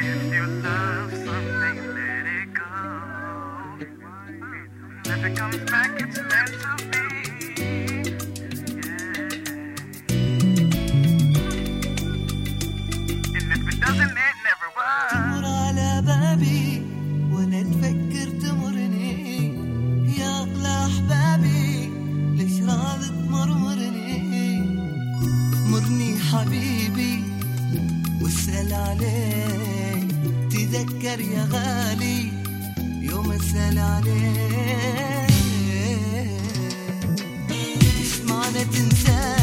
If you love something, let it go. If it comes back, it's meant to be. Yeah. And if it doesn't, it never was. تمر على بابي وانا تفكر تمرني يا اغلى احبابي ليش راضي تمرمرني مرني حبيبي واسأل عليك تذكر يا غالي يوم اسأل عليك ايش معنى تنسى